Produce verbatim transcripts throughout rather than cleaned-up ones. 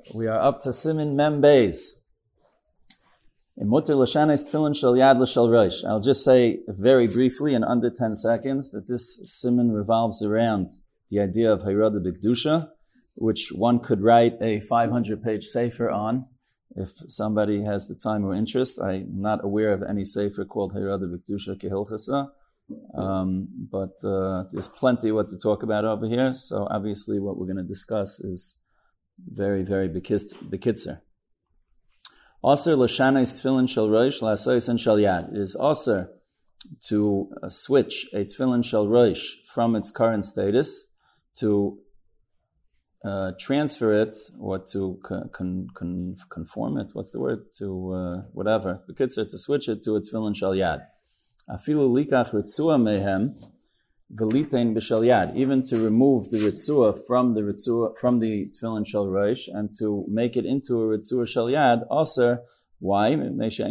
We are up to Siman Mem Beis. In Mutter L'Shanes Tefillin Shel Yad L'Shel Rosh. I'll just say very briefly in under ten seconds that this Siman revolves around the idea of Hayrada B'Kedusha, which one could write a five hundred page sefer on if somebody has the time or interest. I'm not aware of any sefer called Hayrada B'Kedusha Kehilchasa, um, but uh, there's plenty what to talk about over here. So obviously what we're going to discuss is very, very bekitzer. Aser l'shanes tefillin shel rosh la'asos and shel yad. It is aser to uh, switch a tefillin shel rosh from its current status to uh, transfer it or to con- con- conform it. What's the word? To uh, whatever. Bekitzer, to switch it to a tefillin shel yad. Afilu likach ritzua mehem. V'litein b'shel yad, even to remove the ritzua from the ritzua from the tefillin shel rosh and to make it into a ritzua shel yad. Also, why? Because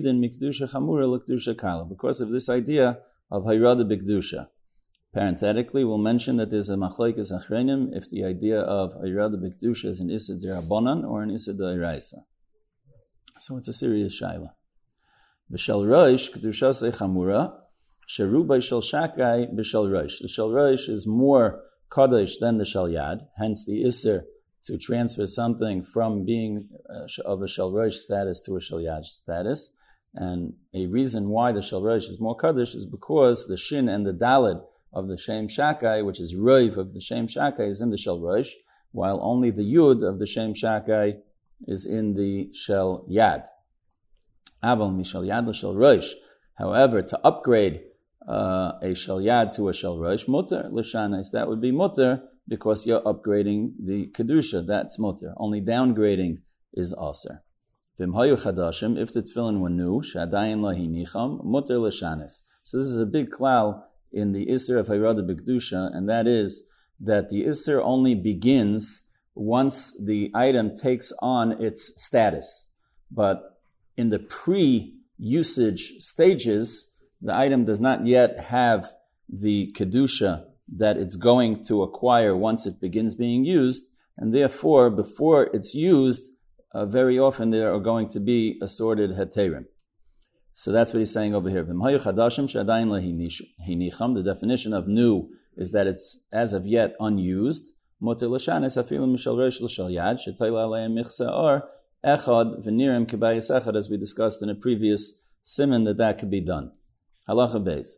of this idea of hayrada b'kedusha. Parenthetically, we'll mention that there's a machlokes achreinim if the idea of hayrada b'kedusha is an issa d'Rabbanan or an issa d'Oraisa. So it's a serious shaila. B'shel rosh kedusha sechamura. Sherubai shel shakai b'shel rosh. The shel rosh is more kadosh than the shel yad. Hence the isser to transfer something from being uh, of a shel rosh status to a shel yad status. And a reason why the shel rosh is more kadosh is because the shin and the dalid of the shem shakai, which is roiv of the shem shakai, is in the shel rosh, while only the yud of the shem shakai is in the shel yad. Aval mishel yad l'shel rosh. However, to upgrade Uh, a shel yad to a shel rosh, mutter l'shanes, that would be mutter because you're upgrading the kedusha. That's mutter. Only downgrading is aser. V'imhayu chadashim, if the tefillin were new, shadayin lahinicham, mutter l'shanes. So this is a big klal in the iser of hayrada b'kedusha, and that is that the iser only begins once the item takes on its status. But in the pre-usage stages, the item does not yet have the kedusha that it's going to acquire once it begins being used, and therefore, before it's used, uh, very often there are going to be assorted heterim. So that's what he's saying over here. The definition of new is that it's as of yet unused. As we discussed in a previous siman, that that could be done. Halacha beis.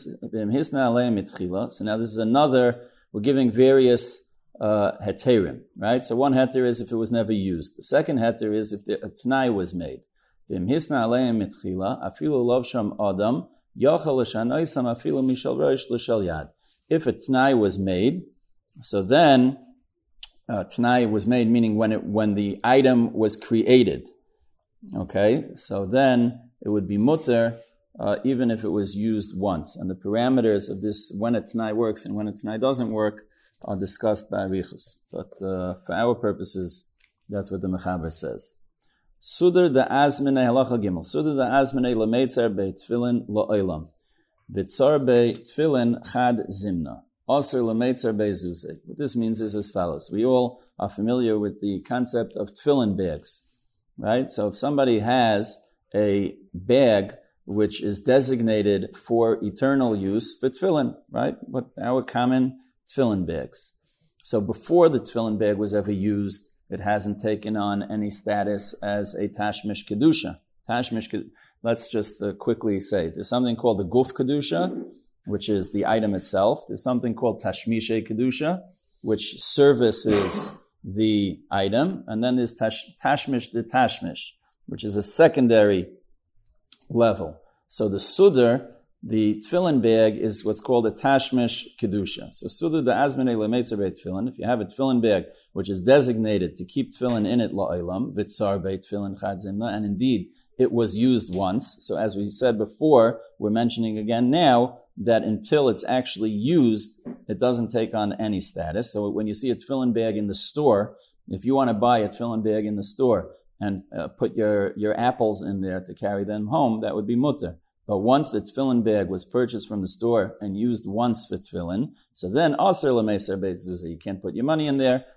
So now this is another, we're giving various uh, heterim, right? So one heter is if it was never used. The second heter is if the, a t'nai was made. If a t'nai was made, so then uh, t'nai was made, meaning when it when the item was created. Okay, so then it would be mutter, Uh, even if it was used once. And the parameters of this, when a t'nai works and when a t'nai doesn't work, are discussed by Arichus. But uh, for our purposes, that's what the Mechaber says. Sudar da azmene halacha gimel. Sudar da azmene lemeitzer be tefillin lo'olam. Vitzar be tefillin chad zimna. Aser lemeitzer be zuzeh. What this means is as follows. We all are familiar with the concept of tefillin bags, right? So if somebody has a bag which is designated for eternal use for tefillin, right? What our common tefillin bags. So before the tefillin bag was ever used, it hasn't taken on any status as a tashmish kedusha. Tashmish, let's just uh, quickly say, there's something called the guf kedusha, which is the item itself. There's something called tashmishe kedusha, which services the item. And then there's tash, tashmish the tashmish, which is a secondary level. So the sudar, the tefillin bag, is what's called a tashmish kedusha. So sudar the azmene lemeitzer be tefillin. If you have a tefillin bag which is designated to keep tefillin in it la'olam, vitzar be tefillin chad zimna, and indeed it was used once. So as we said before, we're mentioning again now that until it's actually used, it doesn't take on any status. So when you see a tefillin bag in the store, if you want to buy a tefillin bag in the store and uh, put your, your apples in there to carry them home, that would be mutter. But once the tefillin bag was purchased from the store and used once for tefillin, so then aser l'meiser beit zuzah. You can't put your money in there,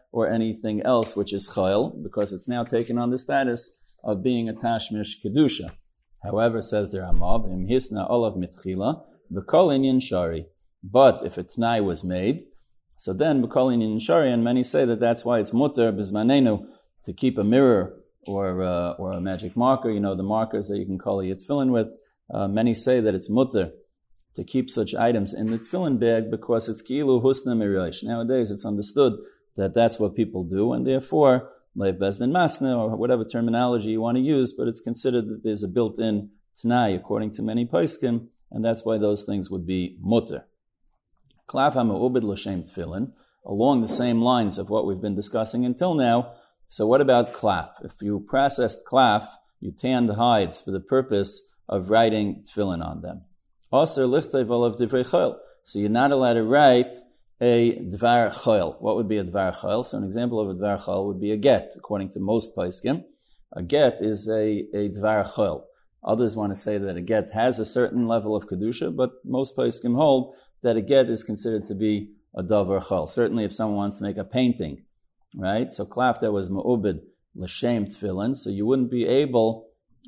or anything else which is chayil, because it's now taken on the status of being a tashmish kedusha. However, says the Ramav, im hisna olav mitchila, b'kol inyan shari. But if a t'nai was made, so then b'kol inyan shari, and many say that that's why it's mutter b'zmanenu to keep a mirror or uh, or a magic marker, you know, the markers that you can call a tefillin with. Uh, many say that it's mutter to keep such items in the tefillin bag because it's ki'ilu husna mirish. Nowadays, it's understood that that's what people do, and therefore, leif bezdin masna, or whatever terminology you want to use, but it's considered that there's a built-in t'nai, according to many poskim, and that's why those things would be mutter. Klaf ha'me'ubed l'shem tefillin, along the same lines of what we've been discussing until now. So what about klaf? If you processed klaf, you tan the hides for the purpose of writing tefillin on them. Aser lichtei v'olav divrei chayil. So you're not allowed to write a dvar chayil. What would be a dvar chayil? So an example of a dvar chayil would be a get, according to most poskim. A get is a, a dvar chayil. Others want to say that a get has a certain level of kedusha, but most poskim hold that a get is considered to be a davar chayil. Certainly if someone wants to make a painting, right? So klaf that was ma'ubid l'shem tefillin, so you wouldn't be able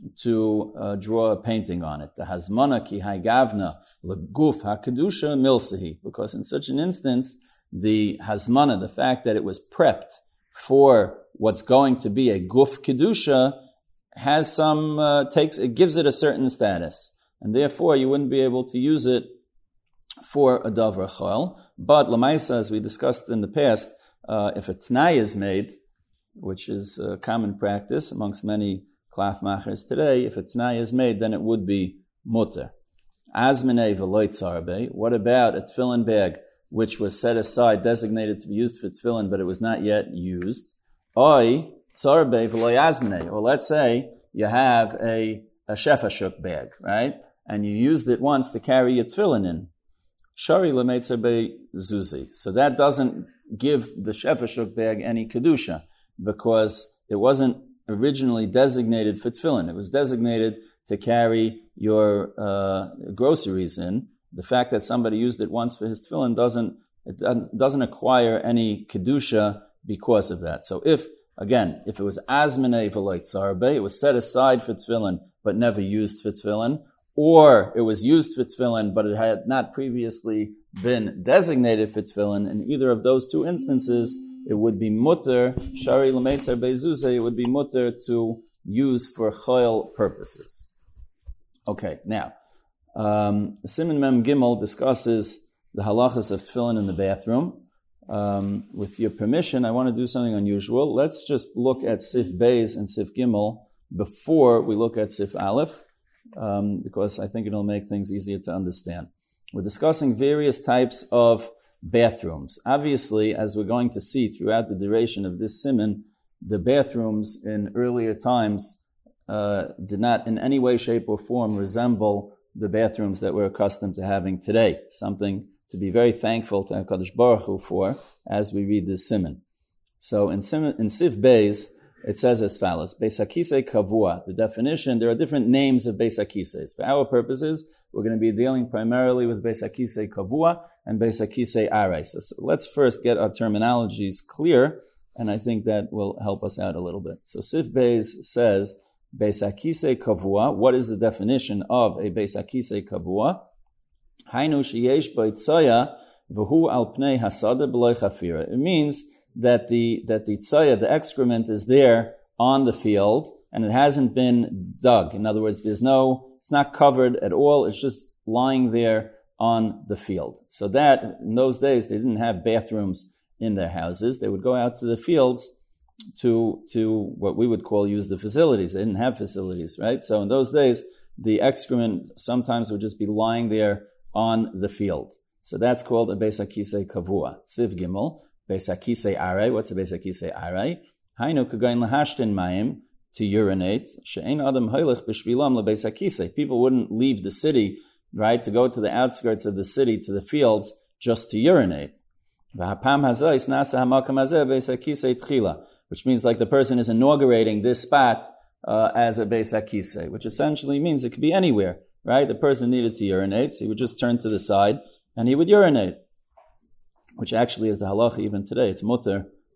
to uh, draw a painting on it. The hazmana ki haigavna leguf hakedusha milsehi, because in such an instance, the hazmana, the fact that it was prepped for what's going to be a guf kedusha, has some uh, takes it gives it a certain status, and therefore you wouldn't be able to use it for a davar chayil. But lamaisa, as we discussed in the past, uh, if a t'nai is made, which is a common practice amongst many klaf machers today, if a t'nai is made, then it would be mutter. Azminei v'loy tzarbe. What about a tefillin bag which was set aside, designated to be used for tefillin, but it was not yet used? Oy tzarbe v'loy azminei. Or let's say you have a a shefashuk bag, right? And you used it once to carry your tefillin in. Shari l'meitzer be zuzi. So that doesn't give the shefashuk bag any kedusha, because it wasn't originally designated for tefillin. It was designated to carry your uh, groceries in. The fact that somebody used it once for his tefillin doesn't it doesn't acquire any kedusha because of that. So if, again, if it was azminei v'loy tzarbe, it was set aside for tefillin but never used for tefillin, or it was used for tefillin but it had not previously been designated for tefillin, in either of those two instances, it would be mutter, shari l'meitzer beizuzeh, it would be mutter to use for chayil purposes. Okay, now, um, Siman Mem Gimel discusses the halachas of tefillin in the bathroom. Um, with your permission, I want to do something unusual. Let's just look at Sif Beis and Sif Gimel before we look at Sif Aleph, um, because I think it'll make things easier to understand. We're discussing various types of bathrooms. Obviously, as we're going to see throughout the duration of this siman, the bathrooms in earlier times uh, did not in any way, shape, or form resemble the bathrooms that we're accustomed to having today. Something to be very thankful to HaKadosh Baruch Hu for as we read this siman. So in, Sim- in Sif Beis, it says as follows: Beis HaKisei Kavua. The definition, there are different names of Beis HaKiseis. For our purposes, we're going to be dealing primarily with Beis HaKisei Kavua and Beis HaKisei Arei. So, so let's first get our terminologies clear, and I think that will help us out a little bit. So Sif Beis says, Beis HaKisei Kavua. What is the definition of a Beis HaKisei Kavua? Hainu sheyesh b'tzaya v'hu al pnei hasada b'loy chafira. It means that the that the tzaya, the excrement, is there on the field and it hasn't been dug. In other words, there's no, it's not covered at all. It's just lying there on the field. So that, in those days, they didn't have bathrooms in their houses. They would go out to the fields to to what we would call use the facilities. They didn't have facilities, right? So in those days, the excrement sometimes would just be lying there on the field. So that's called a Beis HaKisei Kavua. Siv Gimel. Beis HaKisei Arei. What's a Beis HaKisei Arei? Hainu kagayin lahashtin mayim, to urinate. She'ein adam hailech b'shvilam lebeis HaKisei. People wouldn't leave the city, right, to go to the outskirts of the city, to the fields, just to urinate. V'hapam hazais nasa hamakam hazeh Beis HaKisei tchila, which means like the person is inaugurating this spot uh, as a Beis HaKisei, which essentially means it could be anywhere, right? The person needed to urinate, so he would just turn to the side and he would urinate, which actually is the halacha even today. It's mutter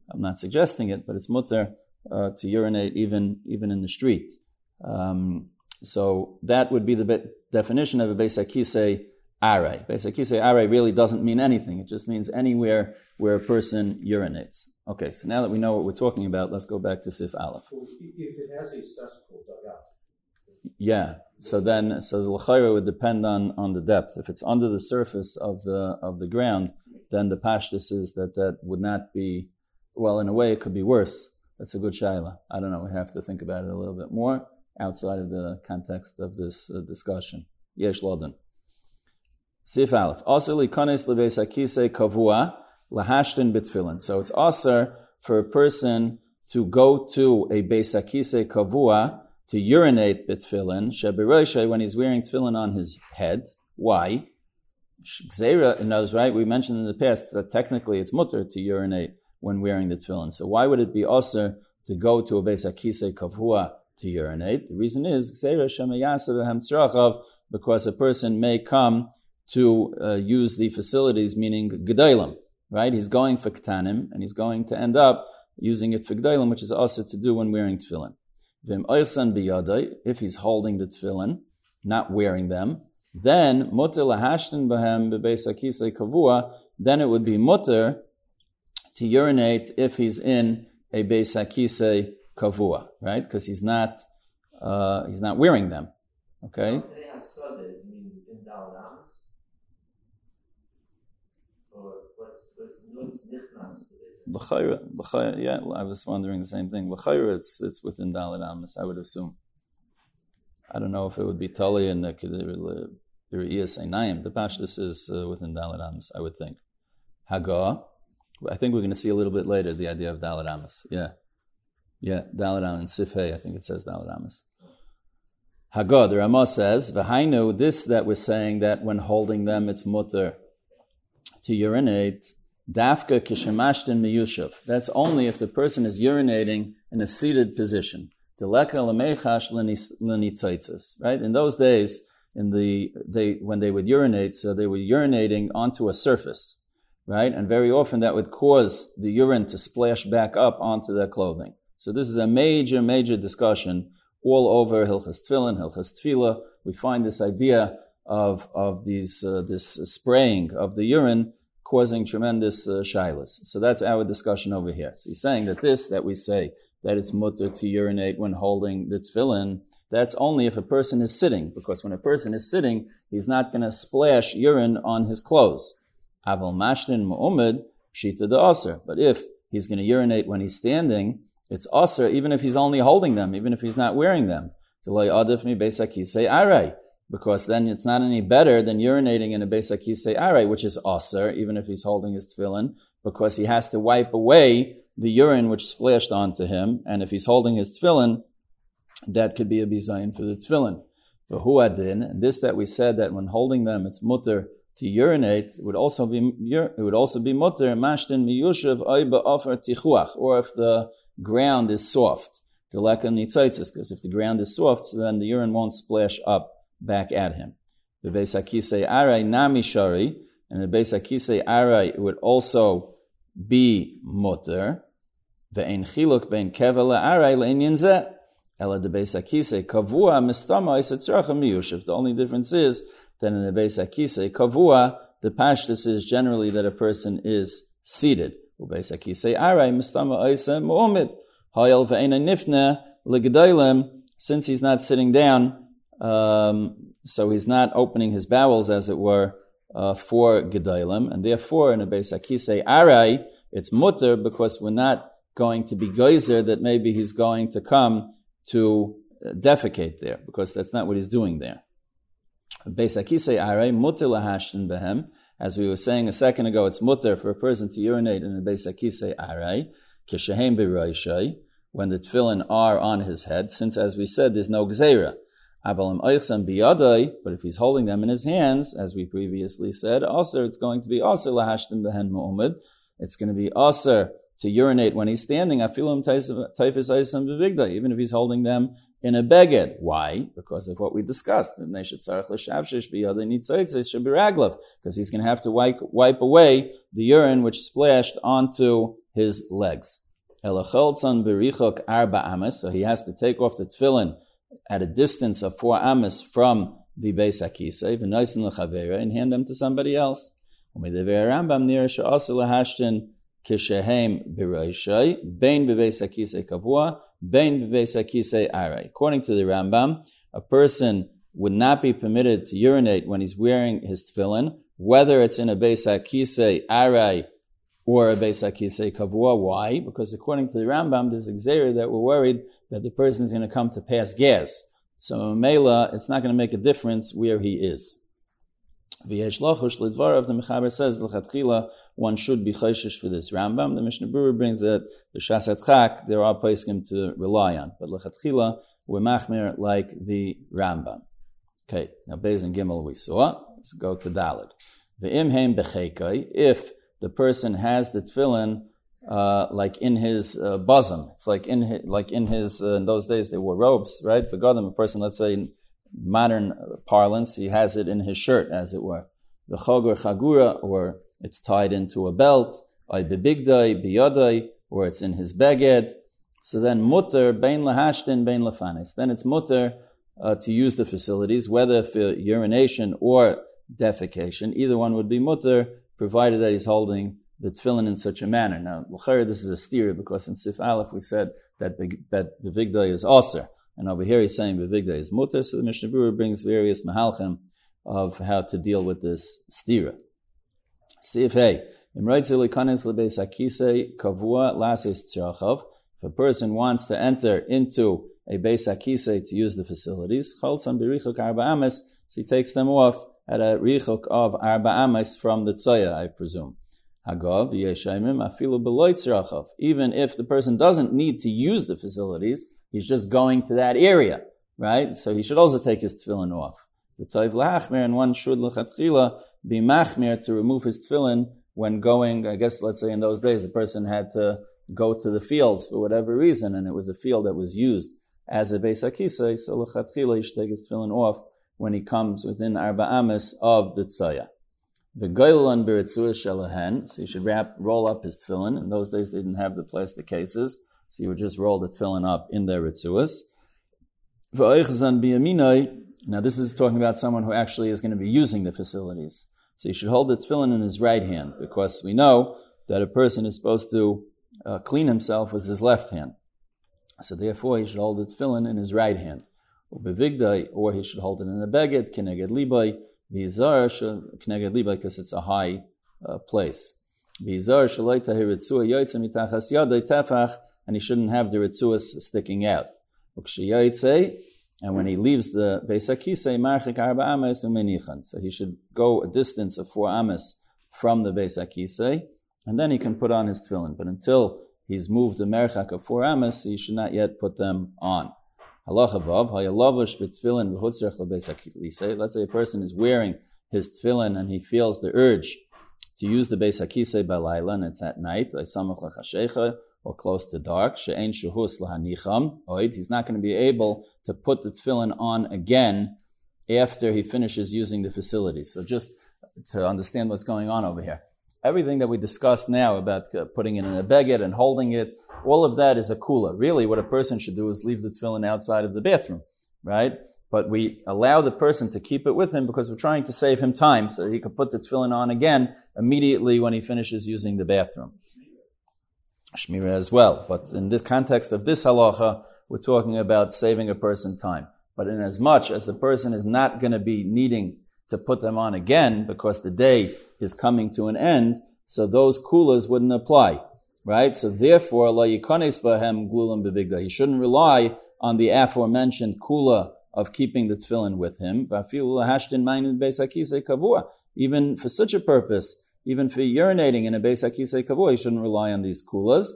I'm not suggesting it, but it's mutter uh, to urinate even even in the street. Um, so that would be the be- definition of a Beis HaKisei Arai. Beis HaKisei Arai really doesn't mean anything. It just means anywhere where a person urinates. Okay, so now that we know what we're talking about, let's go back to Sif Aleph. If it has a cesspool dug out. Yeah. So then, so the l'chayra would depend on, on the depth. If it's under the surface of the of the ground, then the pashtus is that that would not be, well, in a way it could be worse. That's a good shaila. I don't know. We have to think about it a little bit more outside of the context of this uh, discussion. Yesh lodan. Sif Aleph. Aser likanes lebeis hakisei kavua lahashtin bitfilin. So it's aser for a person to go to a beis hakisei kavua to urinate bitfilin, shebiroshei, when he's wearing tefillin on his head. Why? Gzeira knows, right? We mentioned in the past that technically it's mutter to urinate when wearing the tefillin. So why would it be aser to go to a beis hakisei kavua to urinate? The reason is Gzeira shemayasa v'hem tzrachav, because a person may come to uh, use the facilities, meaning gedolim, right? He's going for ketanim, and he's going to end up using it for gedolim, which is aser to do when wearing tefillin. If he's holding the tefillin, not wearing them, then mutter lahashtin b'hem bebeis hakisei kavua, then it would be mutter to urinate if he's in a beis hakisei kavua, right? Because he's not uh, he's not wearing them. Okay. L'chayra, l'chayra, yeah, I was wondering the same thing. L'chayra, it's it's within Dalet Amos, I would assume. I don't know if it would be Tali and the Re'iyas Einayim. The Pashtus is uh, within Dalet Amos, I would think. Hagah, I think we're going to see a little bit later the idea of Dalet Amos. Yeah, yeah, Dalet Amos and Sifhei, I think it says Dalet Amos. Hagah, the Ramah says, V'hainu, this that we're saying that when holding them it's mutter to urinate. Dafka kishemashtin miyushav. That's only if the person is urinating in a seated position. Deleka lemechash lenitzaitzis. Right? In those days, in the they when they would urinate, so they were urinating onto a surface, right? And very often that would cause the urine to splash back up onto their clothing. So this is a major, major discussion all over Hilchas Tefillin, Hilchas Tefillah. We find this idea of of these uh, this spraying of the urine causing tremendous uh, shilas. So that's our discussion over here. So he's saying that this, that we say, that it's mutter to urinate when holding the tefillin, that's only if a person is sitting, because when a person is sitting, he's not going to splash urine on his clothes. Aval mashtin mu'umid, pshita de aser. But if he's going to urinate when he's standing, it's aser, even if he's only holding them, even if he's not wearing them. Delay adif mi beis hakisei aray. Because then it's not any better than urinating in a beis hakisei aray, which is aser, even if he's holding his tefillin, because he has to wipe away the urine which splashed onto him, and if he's holding his tefillin, that could be a bizayin for the tefillin. For huadin, and this that we said that when holding them it's mutter to urinate, it would also be it would also be mutter mashtin miyushav oiba offer tichuach, or if the ground is soft, deleka nitzaitzis, because if the ground is soft, so then the urine won't splash up back at him. The beis hakisei aray nami shari, and the beis hakisei aray it would also be mutter. Ve'ein chiluk bein keva le'aray le'inyan zeh. Ela the beis hakisei kavua mistama isetzracha miyushav. The only difference is that in the beis hakisei kavua, the pashtus is generally that a person is seated. Ubeis hakisei aray mistama isa mu'umid. Hayel ve'ein nifne le'gedalim, since he's not sitting down. Um, so he's not opening his bowels, as it were, uh, for Gedalim, and therefore in a Beis Hakisei Aray, it's mutter because we're not going to be geyser that maybe he's going to come to defecate there, because that's not what he's doing there. Beis Hakisei Aray, mutter lahashtin behem, as we were saying a second ago, it's mutter for a person to urinate in a Beis Hakisei Aray, kishehem b'roishai, when the tefillin are on his head, since as we said, there's no gzeira. But if he's holding them in his hands, as we previously said, aser, it's going to be aser lahashtin behen mu'umid. It's going to be aser to urinate when he's standing, even if he's holding them in a beged. Why? Because of what we discussed. Because he's going to have to wipe, wipe away the urine which splashed onto his legs. Elacholtzon berichok arba amas, so he has to take off the tefillin at a distance of four amas from the Beis HaKisei, v'noisen l'chavera, and hand them to somebody else. U'midevei Rambam nir she'asa lahashtin kishehem b'roishai, bein b'Beis HaKisei kavua, bein b'Beis HaKisei arai. According to the Rambam, a person would not be permitted to urinate when he's wearing his tefillin, whether it's in a Beis HaKisei arai or a Beis HaKisei kavua. Why? Because according to the Rambam, there's a gzeira that we're worried that the person is going to come to pass gas. So in Mela, it's not going to make a difference where he is. V'yesh lachush l'dvarav, the Mechaber says, l'chatchila, one should be chayshish for this Rambam. The Mishnah Berurah brings that the Shas Chak, there are poskim to rely on. But l'chatchila, we're machmir like the Rambam. Okay, now Beis and Gimel we saw. Let's go to Daled. V'im heim b'cheikai, if the person has the tefillin uh, like in his uh, bosom, it's like in his, like in his. Uh, in those days they wore robes, right? For God, a person, let's say in modern parlance, he has it in his shirt, as it were. V'chogor chagura, or it's tied into a belt. Ay bebigdai biyadai, or it's in his beged. So then mutter bein lahashtin bein lafanes. Then it's mutter uh, to use the facilities, whether for urination or defecation. Either one would be mutter, provided that he's holding the tefillin in such a manner. Now, l'chayr, this is a steer, because in Sif Aleph we said that bevigdai is aser, and over here he's saying bevigdai is mutter. So the Mishnah Berurah brings various mahalchim of how to deal with this stira. Sif Hey, imraitzili kanetz lebeis hakisei kavua lases tzrachav. If a person wants to enter into a beis hakisei to use the facilities, choltzan berichok arba ames, so he takes them off at a richok of arba ames from the tzoya, I presume. Hagav yeshaimim afilu beloy tzrachav. Even if the person doesn't need to use the facilities, he's just going to that area, right? So he should also take his tefillin off. V'toiv la'achmir, and one should l'chatchila be machmir to remove his tefillin when going. I guess, let's say in those days, a person had to go to the fields for whatever reason, and it was a field that was used as a beis hakisei, so l'chatchila he should take his tefillin off when he comes within arba ames of the tzaya. The goylan b'ritzuas shalahen, so you should wrap, roll up his tefillin. In those days they didn't have the plastic cases, so you would just roll the tefillin up in their ritzuas. V'oichzan biyaminoi, now this is talking about someone who actually is going to be using the facilities. So you should hold the tefillin in his right hand, because we know that a person is supposed to uh, clean himself with his left hand. So therefore he should hold the tefillin in his right hand. Or he should hold it in the beged, keneged libay, v'izar keneged libay, because it's a high uh, place. V'izar shaloi tahir ritzua yoytze mitachas yadai tefach, and he shouldn't have the ritzuas sticking out. Ukshiyaytze, and when he leaves the beis hakisei, marchik arba ames umenichan, so he should go a distance of four ames from the beis hakisei, and then he can put on his tefillin. But until he's moved the merchak of four ames, he should not yet put them on. Halacha vav, hayalavush b'tefillin v'hutzrech lebeis hakisei. Let's say a person is wearing his tefillin and he feels the urge to use the beis hakisei balayla, and it's at night, aysamach lechashecha, or close to dark, she'ein shuhus lahanicham, oid, he's not going to be able to put the tefillin on again after he finishes using the facilities. So just to understand what's going on over here. Everything that we discussed now about uh, putting it in a beged and holding it, all of that is a kula. Really, what a person should do is leave the tefillin outside of the bathroom, right? But we allow the person to keep it with him because we're trying to save him time so he could put the tefillin on again immediately when he finishes using the bathroom. Shmira as well. But in the context of this halacha, we're talking about saving a person time. But in as much as the person is not going to be needing to put them on again because the day is coming to an end, so those kulas wouldn't apply, right? So therefore, la yikanes bahem glulam bebigda. He shouldn't rely on the aforementioned kula of keeping the tefillin with him. Even for such a purpose, even for urinating in a beis hakisei kavua, he shouldn't rely on these kulas.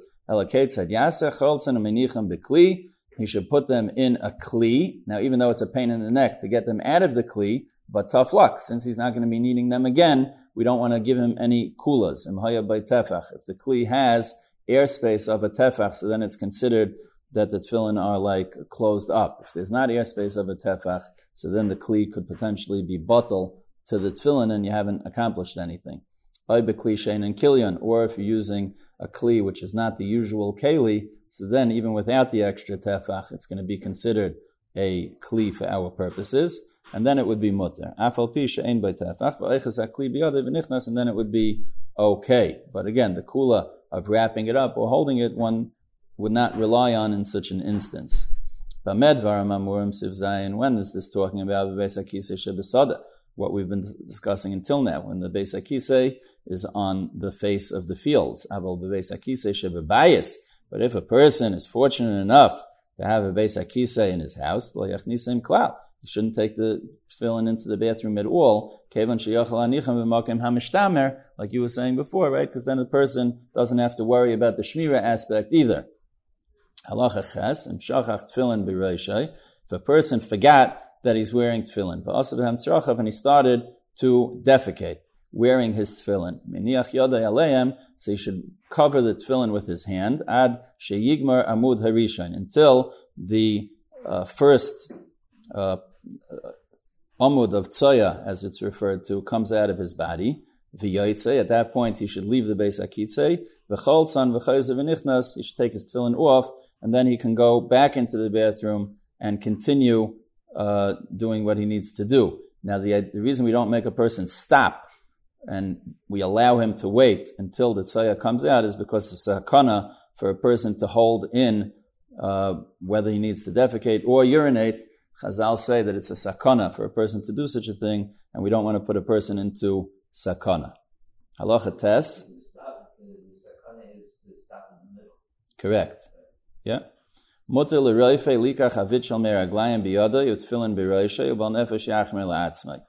He should put them in a kli. Now, even though it's a pain in the neck to get them out of the kli, but tough luck, since he's not going to be needing them again, we don't want to give him any kulas. If the kli has airspace of a tefach, so then it's considered that the tefillin are like closed up. If there's not airspace of a tefach, so then the kli could potentially be bottle to the tefillin and you haven't accomplished anything. oy bekli she'ein kilyan, or if you're using a kli which is not the usual keli, so then even without the extra tefach, it's going to be considered a kli for our purposes, and then it would be mutter. Afal pi she'ein by tefach, v'oiches hakli biyadav v'nichnas, and then it would be okay. But again, the kula of wrapping it up or holding it, one would not rely on in such an instance. When is this talking about beis hakisei shebesada? What we've been discussing until now, when the beis hakisei is on the face of the fields. Aval beis hakisei shebebayis. But if a person is fortunate enough to have a beis hakisei in his house, lo yachnisem klal. You shouldn't take the tefillin into the bathroom at all. Kevan sheyachal anichem b'makom hamishtamer, like you were saying before, right? Because then the person doesn't have to worry about the shmira aspect either. Halacha ches, im shachach tefillin b'reishai. If a person forgot that he's wearing tefillin, and he started to defecate, wearing his tefillin, miniach yodai aleim, so he should cover the tefillin with his hand, ad sheyigmar amud harishain, until the uh, first uh, amud of tzoya, as it's referred to, comes out of his body. V'yoytzei, at that point he should leave the beis hakitzei. V'chol tzan v'chayzer v'nichnas, he should take his tefillin off, and then he can go back into the bathroom and continue uh, doing what he needs to do. Now, the, the reason we don't make a person stop and we allow him to wait until the tzaya comes out is because it's a sakana for a person to hold in uh, whether he needs to defecate or urinate. Chazal say that it's a sakana for a person to do such a thing, and we don't want to put a person into sakana. Halacha tes. Correct. Yeah. Mutter l'roife likach havit shel meraglayim biyada yutfilin b'roishe ubal nefesh yachmer la'atzmai.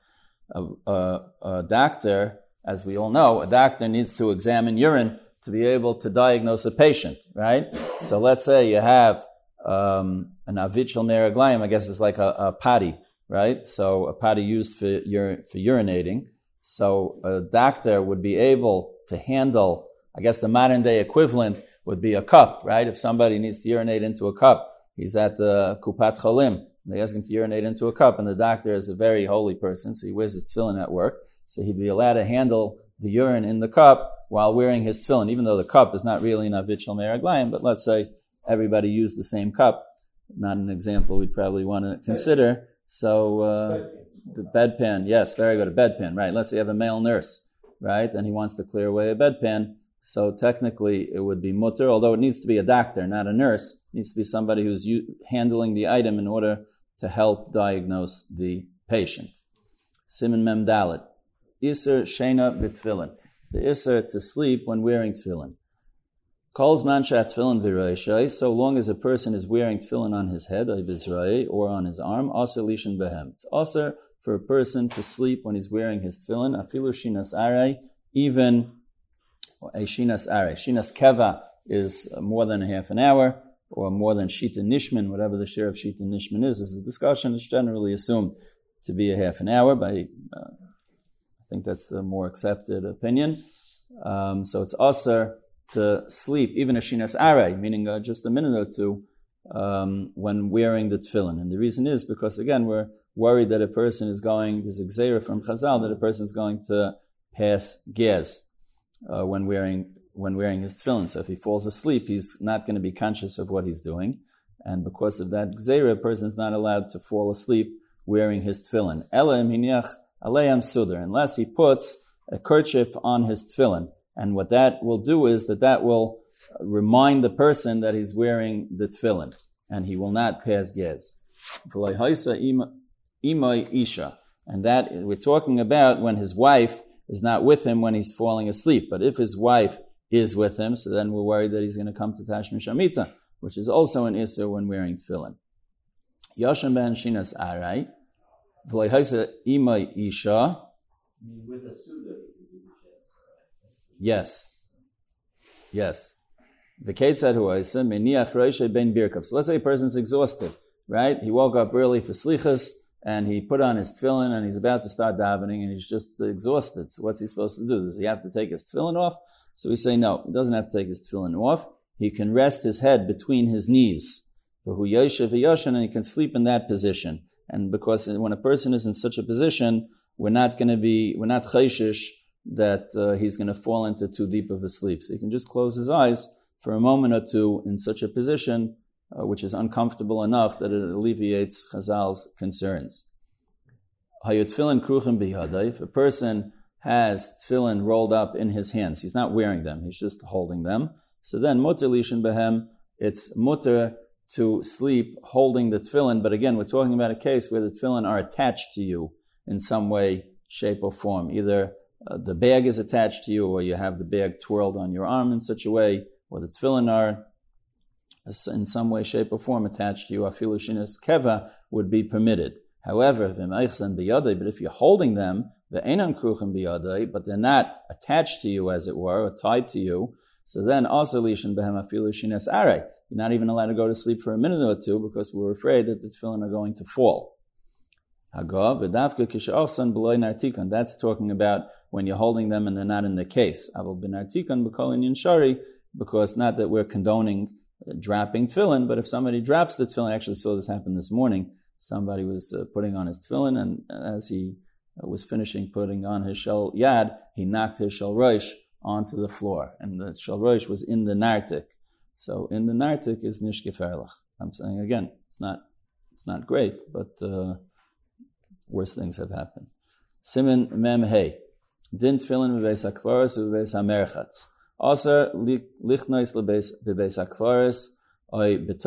A doctor, as we all know, a doctor needs to examine urine to be able to diagnose a patient, right? So let's say you have um, an avit shel meraglayim, I guess it's like a, a potty, right? So a potty used for, ur- for urinating. So a doctor would be able to handle, I guess the modern day equivalent would be a cup, right? If somebody needs to urinate into a cup, he's at the Kupat Cholim, they ask him to urinate into a cup, and the doctor is a very holy person, so he wears his tefillin at work, so he'd be allowed to handle the urine in the cup while wearing his tefillin, even though the cup is not really an avit shel meraglayim, but let's say everybody used the same cup, not an example we'd probably want to consider. So uh, the bedpan, yes, very good, a bedpan, right? Let's say you have a male nurse, right, and he wants to clear away a bedpan. So technically it would be mutter, although it needs to be a doctor, not a nurse. It needs to be somebody who's u- handling the item in order to help diagnose the patient. Siman Mem Dalet. Iser Shena B'Tfilin. The Iser to sleep when wearing tefillin. Calls Mansha Tefillin B'Roishai, so long as a person is wearing tefillin on his head, or on his arm, Aser Lishan Behem. It's Aser for a person to sleep when he's wearing his tefillin, Afilu Shinas Arei, even a shinas are. Shinas keva is more than a half an hour, or more than shita nishman, whatever the share of shita nishman is. Is a discussion. It's generally assumed to be a half an hour. By uh, I think that's the more accepted opinion. Um, so it's aser to sleep, even a shinas are, meaning uh, just a minute or two, um, when wearing the tefillin. And the reason is because again we're worried that a person is going. There's a gzeira from Chazal that a person is going to pass gez. Uh, when wearing when wearing his tefillin. So if he falls asleep, he's not going to be conscious of what he's doing. And because of that gzeira, a person is not allowed to fall asleep wearing his tefillin. Ela miniach aleyam sudar, unless he puts a kerchief on his tefillin. And what that will do is that that will remind the person that he's wearing the tefillin. And he will not pass gez. Imay isha. And that we're talking about when his wife is not with him when he's falling asleep. But if his wife is with him, so then we're worried that he's going to come to Tashmish Amita, which is also an Isser when wearing tefillin. Yasham ben Shinas Arai, V'layhaisa Imay Isha. With a suda. Yes. Yes. V'keitzad hu'aisa, Meniach Reishay ben Birkav. So let's say a person's exhausted, right? He woke up early for slichas, and he put on his tefillin, and he's about to start davening, and he's just exhausted. So what's he supposed to do? Does he have to take his tefillin off? So we say no, he doesn't have to take his tefillin off. He can rest his head between his knees. And he can sleep in that position. And because when a person is in such a position, we're not going to be, we're not chayshish that uh, he's going to fall into too deep of a sleep. So he can just close his eyes for a moment or two in such a position, uh, which is uncomfortable enough that it alleviates Chazal's concerns. Hayut tefillin kruchim biyadai. If a person has tefillin rolled up in his hands, he's not wearing them, he's just holding them. So then, mutter lishin behem, it's mutter to sleep holding the tefillin. But again, we're talking about a case where the tefillin are attached to you in some way, shape, or form. Either uh, the bag is attached to you, or you have the bag twirled on your arm in such a way, or the tefillin are in some way, shape, or form attached to you. Afilu shinas keva would be permitted. However, but if you're holding them, but they're not attached to you, as it were, or tied to you, so then also lishin behem afilu shinas are. You're not even allowed to go to sleep for a minute or two because we're afraid that the tefillin are going to fall. That's talking about when you're holding them and they're not in the case. Because not that we're condoning dropping tefillin, but if somebody drops the tefillin, I actually saw this happen this morning. Somebody was uh, putting on his tefillin, and as he uh, was finishing putting on his shel yad, he knocked his shel rosh onto the floor, and the shel rosh was in the nartik. So in the nartik is nish geferlich. I'm saying again, it's not, it's not great, but uh, worse things have happened. Siman mem hey, din tefillin bebeis hakvaros bebeis hamerchatz. Also lichnois bebeis hakvaros. There's a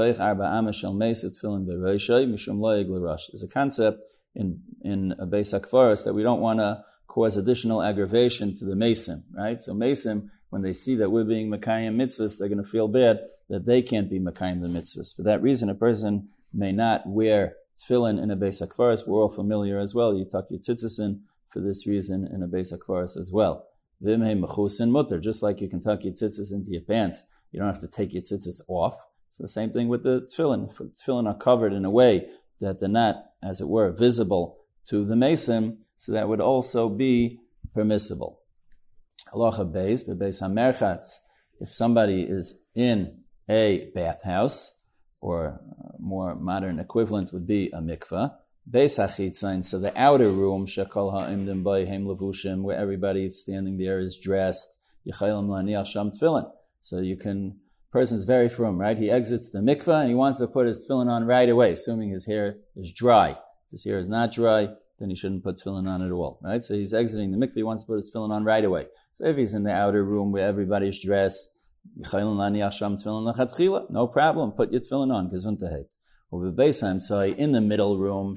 concept in in a Beis HaKvaros that we don't want to cause additional aggravation to the Mason, right? So Mason, when they see that we're being Mekayim mitzvahs, they're going to feel bad that they can't be Mekayim the mitzvahs. For that reason, a person may not wear tefillin in a Beis HaKvaros. We're all familiar as well. You tuck your tzitzis in for this reason in a Beis HaKvaros as well. Vimhei mechusin mutter, just like you can tuck your tzitzis into your pants, you don't have to take your tzitzis off. So the same thing with the tefillin. Tefillin are covered in a way that they're not, as it were, visible to the mason, so that would also be permissible. Halacha beis, bebeis hamerchatz. If somebody is in a bathhouse, or a more modern equivalent would be a mikveh, beis hachitzain, so the outer room, shekol ha'imdim bayhem levushim, where everybody standing there is dressed, yichayim laniach sham tefillin. So you can. Person's very frum, right? He exits the mikveh and he wants to put his tefillin on right away, assuming his hair is dry. If his hair is not dry, then he shouldn't put tefillin on at all, right? So he's exiting the mikveh, he wants to put his tefillin on right away. So if he's in the outer room where everybody's dressed, no problem, put your tefillin on, gesundheit. In the middle room,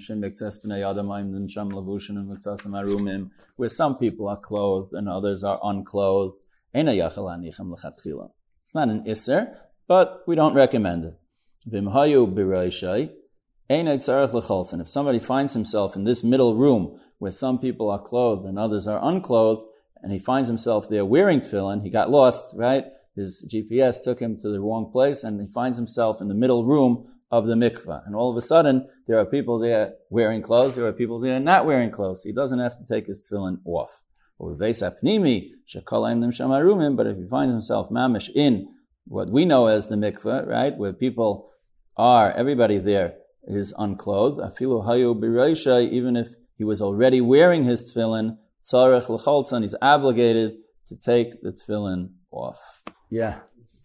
where some people are clothed and others are unclothed, it's not an isser, but we don't recommend it. And if somebody finds himself in this middle room where some people are clothed and others are unclothed, and he finds himself there wearing tefillin, he got lost, right? His G P S took him to the wrong place, and he finds himself in the middle room of the mikveh. And all of a sudden, there are people there wearing clothes, there are people there not wearing clothes. He doesn't have to take his tefillin off. But if he finds himself mamish in what we know as the mikveh, right, where people are, everybody there is unclothed, even if he was already wearing his tefillin, he's obligated to take the tefillin off. Yeah.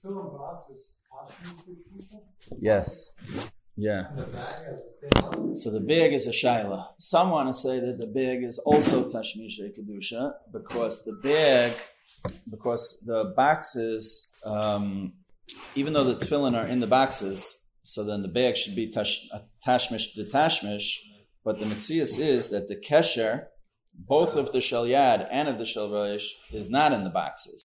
Yes. Yeah. So the bag is a shaila. Some want to say that the bag is also tashmishay kedusha because the bag, because the boxes, um, even though the tefillin are in the boxes, so then the bag should be tash, tashmish the tashmish. But the metzias is that the kesher, both of the shel yad and of the shel rosh, is not in the boxes.